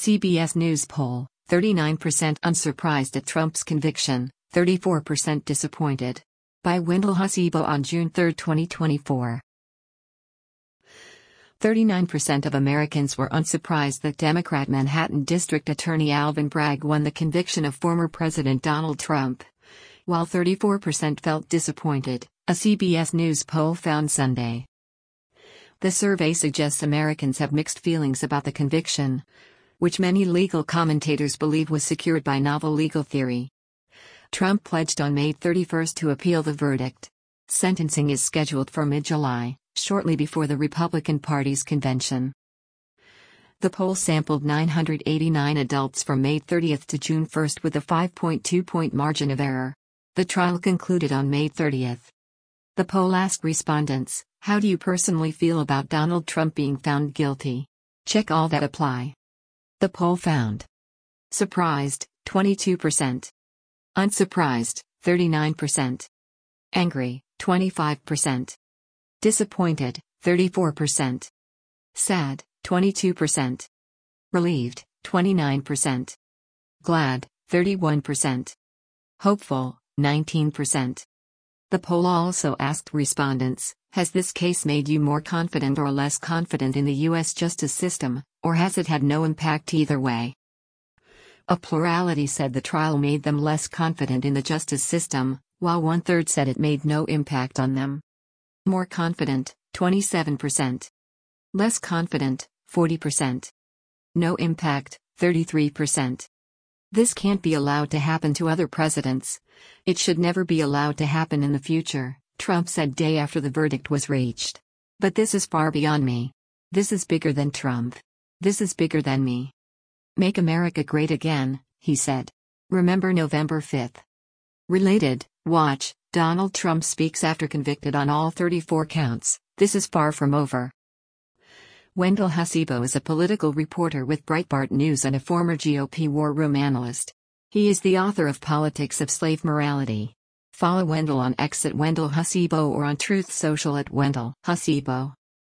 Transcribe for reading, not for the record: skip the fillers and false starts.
CBS News poll, 39% unsurprised at Trump's conviction, 34% disappointed. By Wendell Hasibo on June 3, 2024. 39% of Americans were unsurprised that Democrat Manhattan District Attorney Alvin Bragg won the conviction of former President Donald Trump, while 34% felt disappointed, a CBS News poll found Sunday. The survey suggests Americans have mixed feelings about the conviction, which many legal commentators believe was secured by novel legal theory. Trump pledged on May 31 to appeal the verdict. Sentencing is scheduled for mid-July, shortly before the Republican Party's convention. The poll sampled 989 adults from May 30 to June 1 with a 5.2-point margin of error. The trial concluded on May 30. The poll asked respondents, "How do you personally feel about Donald Trump being found guilty? Check all that apply." The poll found surprised, 22%. Unsurprised, 39%. Angry, 25%. Disappointed, 34%. Sad, 22%. Relieved, 29%. Glad, 31%. Hopeful, 19%. The poll also asked respondents, "Has this case made you more confident or less confident in the U.S. justice system, or has it had no impact either way?" A plurality said the trial made them less confident in the justice system, while 1/3 said it made no impact on them. More confident, 27%. Less confident, 40%. No impact, 33%. This can't be allowed to happen to other presidents. It should never be allowed to happen in the future, Trump said day after the verdict was reached. But this is far beyond me. This is bigger than Trump. This is bigger than me. Make America great again, he said. Remember November 5. Related, watch, Donald Trump speaks after convicted on all 34 counts. This is far from over. Wendell Hasibo is a political reporter with Breitbart News and a former GOP war room analyst. He is the author of Politics of Slave Morality. Follow Wendell on X at Wendell Hasibo or on Truth Social at Wendell Hasibo.